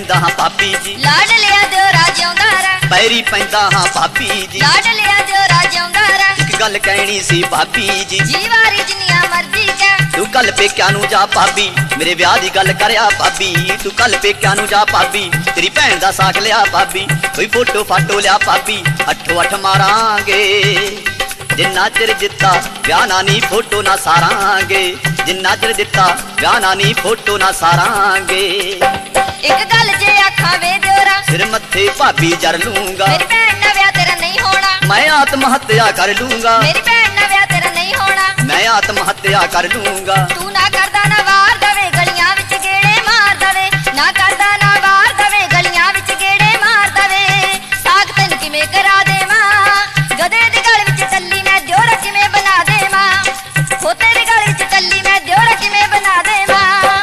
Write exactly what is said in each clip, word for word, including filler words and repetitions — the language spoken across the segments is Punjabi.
ਪੈਂਦਾ ਹਾਂ ਭਾਬੀ ਜੀ ਲਾਡ ਲਿਆ ਦਿਓ ਰਾਜਿਆਉਂਦਾ ਰਹਿ ਪੈਰੀ ਪੈਂਦਾ ਹਾਂ ਭਾਬੀ ਜੀ ਲਾਡ ਲਿਆ ਦਿਓ ਰਾਜਿਆਉਂਦਾ ਰਹਿ ਇੱਕ ਗੱਲ ਕਹਿਣੀ ਸੀ ਭਾਬੀ ਜੀ ਜੀ ਵਾਰੀ ਜਿੰਨੀਆਂ ਮਰਜ਼ੀ ਕਹਿ ਤੂੰ ਕੱਲ ਪੇਕਿਆਂ ਨੂੰ ਜਾ ਭਾਬੀ ਮੇਰੇ ਵਿਆਹ ਦੀ ਗੱਲ ਕਰਿਆ ਭਾਬੀ ਤੂੰ ਕੱਲ ਪੇਕਿਆਂ ਨੂੰ ਜਾ ਭਾਬੀ ਤੇਰੀ ਭੈਣ ਦਾ ਸਾਕ ਲਿਆ ਭਾਬੀ ਕੋਈ ਫੋਟੋ ਫਾਟੋ ਲਿਆ ਭਾਬੀ ਅੱਠੋ ਅੱਠ ਮਾਰਾਂਗੇ ਜਿੰਨਾ ਚਿਰ ਦਿੱਤਾ ਵਿਆਹ ਨਾ ਨੀ ਫੋਟੋ ਨਾ ਸਾਰਾਂਗੇ ਜਿੰਨਾ ਚਿਰ ਦਿੱਤਾ ਵਿਆਹ ਨਾ ਨੀ ਫੋਟੋ ਨਾ ਸਾਰਾਂਗੇ ਇੱਕ ਗੱਲ ਜੇ ਆਖਾਂ ਵੇ ਦਿਓਰਾ ਸਿਰ ਮੱਥੇ ਭਾਬੀ ਜਰ ਲੂੰਗਾ ਮੇਰੀ ਭੈਣ ਨਾਲ ਵਿਆਹ ਤੇਰਾ ਨਹੀਂ ਹੋਣਾ ਮੈਂ ਆਤਮ ਹੱਤਿਆ ਕਰ ਲੂੰਗਾ ਮੇਰੀ ਭੈਣ ਨਾਲ ਵਿਆਹ ਤੇਰਾ ਨਹੀਂ ਹੋਣਾ ਮੈਂ ਆਤਮ ਹੱਤਿਆ ਕਰ ਲੂੰਗਾ ਤੂੰ ਨਾ ਕਰਦਾ ਨਾ ਵਾਰ ਦਵੇ ਗਲੀਆਂ ਵਿੱਚ ਗੇੜੇ ਮਾਰ ਦਵੇ ਨਾ ਕਰਦਾ ਨਾ ਵਾਰ ਦਵੇ ਗਲੀਆਂ ਵਿੱਚ ਗੇੜੇ ਮਾਰ ਦਵੇ ਸਾਗ ਤੈਨੂੰ ਕਿਵੇਂ ਕਰਾ ਦੇਵਾਂ ਗਧੇ ਦੀ ਗਲ ਵਿੱਚ ਟੱਲੀ ਮੈਂ ਦਿਓਰਾ ਕਿਵੇਂ ਬਣਾ ਦੇਵਾਂ ਖੋਤੇ ਦੀ ਗਲ ਵਿੱਚ ਟੱਲੀ ਮੈਂ ਦਿਓਰਾ ਕਿਵੇਂ ਬਣਾ ਦੇਵਾਂ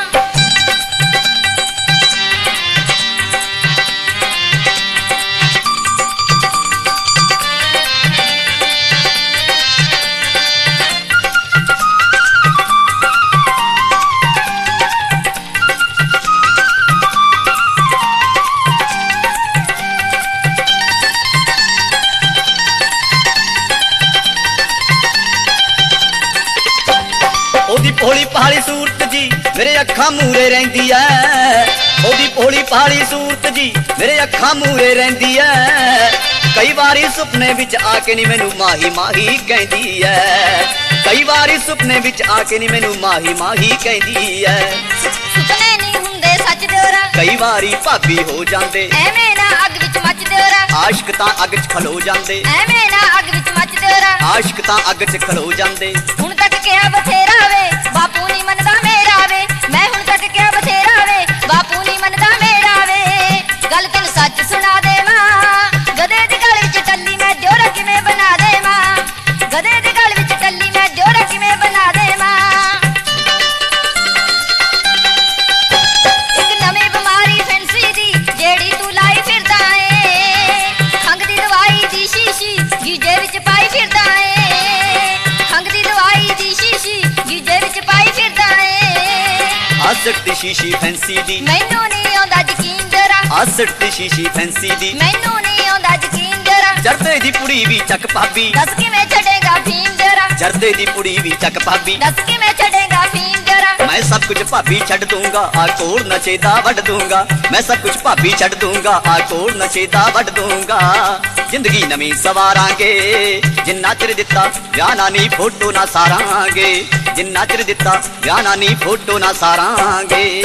ਉਹਦੀ ਭੋਲੀ ਪਹਾੜੀ ਸੂਰਤ ਜੀ ਮੇਰੇ ਅੱਖਾਂ ਮੂਰੇ ਰਹਿੰਦੀ ਐ ਉਹਦੀ ਭੋਲੀ ਪਹਾੜੀ ਸੂਰਤ ਜੀ ਮੇਰੇ ਅੱਖਾਂ ਮੂਰੇ ਰਹਿੰਦੀ ਐ ਕਈ ਵਾਰੀ ਸੁਪਨੇ ਵਿੱਚ ਆ ਕੇ ਨੀ ਮੈਨੂੰ ਮਾਹੀ ਮਾਹੀ ਕਹਿੰਦੀ ਐ ਕਈ ਵਾਰੀ ਸੁਪਨੇ ਵਿੱਚ ਆ ਕੇ ਨੀ ਮੈਨੂੰ ਮਾਹੀ ਮਾਹੀ ਕਹਿੰਦੀ ਐ ਸੁਪਨੇ ਨਹੀਂ ਹੁੰਦੇ ਸੱਚ ਦਿਓਰਾ ਕਈ ਵਾਰੀ ਭਾਬੀ ਹੋ ਜਾਂਦੇ ਐਵੇਂ ਨਾ ਅੱਗ ਵਿੱਚ ਮੱਚ ਦਿਓਰਾ ਆਸ਼ਕ ਤਾਂ ਅੱਗ 'ਚ ਖਲੋ ਜਾਂਦੇ ਐਵੇਂ ਨਾ ਅੱਗ ਵਿੱਚ ਮੱਚ ਦਿਓਰਾ ਆਸ਼ਕ ਤਾਂ ਅੱਗ 'ਚ ਖਲੋ ਜਾਂਦੇ ਹੁਣ ਤੱਕ ਕਿਹਾ ਬਥੇਰਾ ਵੇ ਬਾਪੂ ਨਹੀਂ ਮੰਨਦਾ ਮੇਰਾ ਵੇ ਮੈਂ ਹੁਣ ਤੱਕ ਕਿਹਾ ਬਥੇਰਾ ਵੇ ਬਾਪੂ ਨਹੀਂ ਮੰਨਦਾ ਮੇਰਾ ਵੇ ਗੱਲ ਤੈਨੂੰ ਸੱਚ ਸੁਣਾ ਦੇਵਾਂ ਗਧੇ ਦੀ ਗਲ ਵਿੱਚ ਟੱਲੀ ਮੈਂ ਦਿਓਰਾ ਕਿਵੇਂ ਬਣਾ ਦੇਵਾਂ ਗਧੇ ਦੀ ਗਲ ਵਿੱਚ ਟੱਲੀ ਮੈਂ ਦਿਓਰਾ ਕਿਵੇਂ ਬਣਾ ਦੇਵਾਂ ਇੱਕ ਨਵੀਂ ਬਿਮਾਰੀ ਫੈਂਸੀ ਦੀ ਜਿਹੜੀ ਤੂੰ ਲਾਈ ਫਿਰਦਾ ਏ ਖੰਘ ਦੀ ਦਵਾਈ ਦੀ ਸ਼ੀਸ਼ੀ ਗੀਜੇ ਵਿੱਚ ਪਾਈ ਫਿਰਦਾ ਏ ਖੰਘ ਦੀ ਦਵਾਈ ਦੀ ਸ਼ੀਸ਼ੀ ਗੀਜੇ ਵਿੱਚ ਪਾਈ ਫਿਰਦਾ ਏ ਆਸਟ ਦੀ ਸ਼ੀਸ਼ੀ ਫੈਂਸੀ ਦੀ ਮੈਨੂੰ ਨਹੀਂ ਆਉਂਦਾ ਯਕੀਨ ਜਰਾ ਆਸਟ ਦੀ ਸ਼ੀਸ਼ੀ ਫੈਂਸੀ ਦੀ ਮੈਨੂੰ ਨਹੀਂ ਆਉਂਦਾ ਯਕੀਨ ਜਰਾ ਜਰਦੇ ਦੀ ਪੁੜੀ ਵੀ ਚੱਕ ਭਾਬੀ ਦੱਸ ਕਿਵੇਂ ਛੱਡੇਗਾ ਫੀਮ ਜਰਾ ਜਰਦੇ ਦੀ ਪੁੜੀ ਵੀ ਚੱਕ ਭਾਬੀ ਦੱਸ ਕਿਵੇਂ ਛੱਡੇਗਾ ਫੀਮ ਜਰਾ ਮੈਂ ਸਭ ਕੁਝ ਭਾਬੀ ਛੱਡ ਦੂੰਗਾ ਆ ਕੋੜ ਨਸ਼ੇ ਦਾ ਵੱਢ ਦੂੰਗਾ ਮੈਂ ਸਭ ਕੁਝ ਭਾਬੀ ਛੱਡ ਦੂੰਗਾ ਆ ਕੋੜ ਨਸ਼ੇ ਦਾ ਵੱਢ ਦੂੰਗਾ ਜ਼ਿੰਦਗੀ ਨਵੀਂ ਸਵਾਰਾਂਗੇ ਜਿੰਨਾ ਚਿਰ ਦਿੱਤਾ ਵਿਆਹ ਨਾ ਨੀ ਫੋਟੋ ਨਾ ਸਾਰਾਂਗੇ ਜਿੰਨਾ ਚਿਰ ਦਿੱਤਾ ਵਿਆਹ ਨਾ ਨੀ ਫੋਟੋ ਨਾ ਸਾਰਾਂਗੇ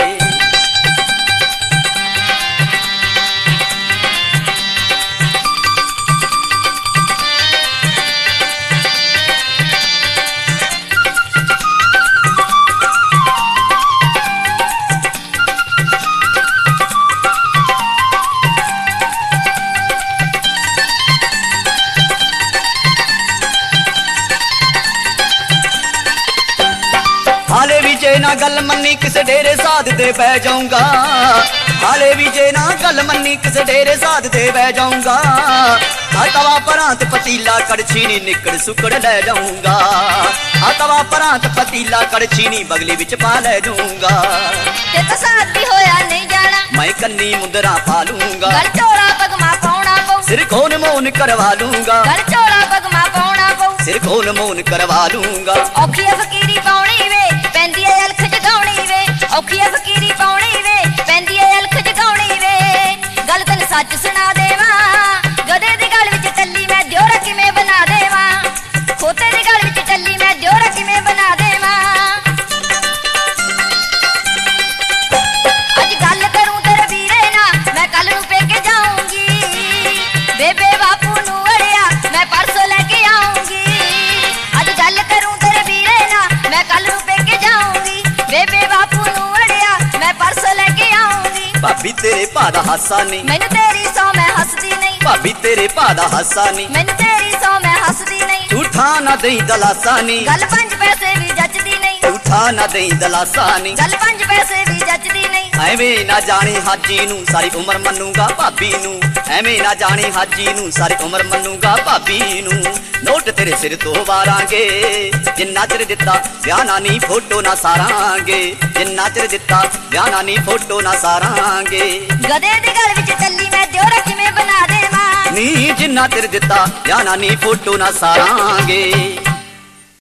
ਹਾਲੇ ਵੀ ਜੇ ਨਾ ਗੱਲ ਮੰਨੀ ਕਿਸੇ ਡੇਰੇ ਸਾਧ ਤੇ ਬਹਿ ਜਾਊਂਗਾ ਹਾਲੇ ਵੀ ਜੇ ਨਾ ਗੱਲ ਮੰਨੀ ਕਿਸੇ ਡੇਰੇ ਸਾਧ ਤੇ ਬਹਿ ਜਾਊਂਗਾ ਆ ਤਵਾ ਪਰਾਂ ਤੇ ਪਤੀਲਾ ਕੜਛੀ ਨੀ ਨਿਕੜ ਸੁਕੜ ਲੈ ਜਾਊਂਗਾ ਆ ਤਵਾ ਪਰਾਂ ਤੇ ਪਤੀਲਾ ਕੜਛੀ ਨੀ ਬਗਲੀ ਵਿੱਚ ਪਾ ਲੈ ਜਾਊਂਗਾ ਤੇ ਤਾਂ ਸਾਥੀ ਹੋਇਆ ਨਹੀਂ ਜਾਣਾ ਮੈਂ ਕੰਨੀ ਮੁੰਦਰਾ ਪਾ ਲੂੰਗਾ ਗਲ ਚੋਲਾ ਪਗਮਾ ਪਾਉਣਾ ਪਊ ਸਿਰ ਖੋਨ ਮੋਨ ਕਰਵਾ ਲੂੰਗਾ ਗਲ ਚੋਲਾ ਪਗਮਾ ਪਾਉਣਾ ਪਊ ਸਿਰ ਖੋਨ ਮੋਨ ਕਰਵਾ ਲੂੰਗਾ ਔਖੀ ਆ ਫਕੀਰੀ ਪਾਉਣੀ ਵੇ ਪੈਂਦੀ ਐ ਅਲਖ ਜਗਾਉਣੀ ਵੇ ਔਖੀ ਆ ਫਕੀਰੀ ਪਾਉਣੀ ਵੇ ਪੈਂਦੀ ਐ ਅਲਖ ਜਗਾਉਣੀ ਵੇ ਗੱਲ ਤੈਨੂੰ ਸੱਚ ਸੁਣਾ ਦੇਵਾਂ ਗਧੇ ਦੀ ਗਲ ਵਿੱਚ ਟੱਲੀ ਮੈਂ ਦਿਓਰਾ ਕਿਵੇਂ ਬਣਾ ਦੇਵਾਂ ਖੋਤੇ ਦੀ ਗਲ ਵਿੱਚ ਟੱਲੀ ਮੈਂ ਦਿਓਰਾ ਕਿਵੇਂ ਬਣਾ ਦੇਵਾਂ ਅੱਜ ਗੱਲ ਕਰੂੰ ਤੇਰੇ ਵੀਰੇ ਨਾਲ ਮੈਂ ਕੱਲ ਨੂੰ ਪੇਕੇ ਜਾਊਂਗੀ ਬੇਬੇ ਬਾਪੂ ਨੂੰ ਅੜਿਆ ਮੈਂ ਪਰਸੋਂ ਲੈ ਕੇ ਆਊਂਗੀ ਅੱਜ ਗੱਲ ਕਰੂੰ ਤੇਰੇ ਵੀਰੇ ਨਾਲ ਮੈਂ ਕੱਲ ਨੂੰ ਪੇਕੇ ਜਾਊਂਗੀ ਬੇਬੇ ਬਾਪੂ ਨੂੰ ਅੜਿਆ ਮੈਂ ਪਰਸੋਂ ਲੈ ਕੇ ਆਊਂਗੀ ਭਾਬੀ ਤੇਰੇ ਭਾ ਦਾ ਹਾਸਾ ਨਹੀਂ ਮੈਨੂੰ ਤੇਰੀ ਸੌ ਮੈਂ ਹੱਸਦੀ ਨਹੀਂ ਭਾਬੀ ਤੇਰੇ ਭਾ ਦਾ ਹਾਸਾ ਨਹੀਂ ਮੈਨੂੰ ਤੇਰੀ ਸੌ ਮੈਂ ਹੱਸਦੀ ਨਹੀਂ ਝੂਠਾ ਨਾ ਦੇਈ ਦਲਾਸਾ ਨਹੀਂ ਗੱਲ ਪੰਜ ਪੈਸੇ ਵੀ ਜੱਜਦੀ ਨਹੀਂ ਝੂਠਾ ਨਾ ਦੇਈ ਦਲਾਸਾ ਨਹੀਂ ਗੱਲ ਪੰਜ ਪੈਸੇ ਵੀ ਜੱਜਦੀ ਨਹੀਂ ਐਵੇਂ ਨਾ ਜਾਣੀ ਹਾਜੀ ਨੂੰ ਸਾਰੀ ਉਮਰ ਮੰਨੂਗਾ ਭਾਬੀ ਨੂੰ ਐਵੇਂ ਨਾ ਜਾਣੀ ਹਾਜੀ ਨੂੰ ਸਾਰੀ ਉਮਰ ਮੰਨੂਗਾ ਭਾਬੀ ਨੂੰ ਨੋਟ ਤੇਰੇ ਸਿਰ ਤੋਂ ਵਾਰਾਂਗੇ ਜਿੰਨਾ ਚਿਰ ਦਿੱਤਾ ਵਿਆਹ ਨਾ ਨੀ ਫੋਟੋ ਨਾ ਸਾਰਾਂਗੇ ਜਿੰਨਾ ਚਿਰ ਦਿੱਤਾ ਵਿਆਹ ਨਾ ਨੀ ਫੋਟੋ ਨਾ ਸਾਰਾਂਗੇ ਗਧੇ ਦੀ ਗਲ ਵਿੱਚ ਟੱਲੀ ਮੈਂ ਦਿਓਰਾ ਕਿਵੇਂ ਬਣਾ ਦੇਵਾਂ ਨੀ ਜਿੰਨਾ ਚਿਰ ਦਿੱਤਾ ਵਿਆਹ ਨਾ ਨੀ ਫੋਟੋ ਨਾ ਸਾਰਾਂਗੇ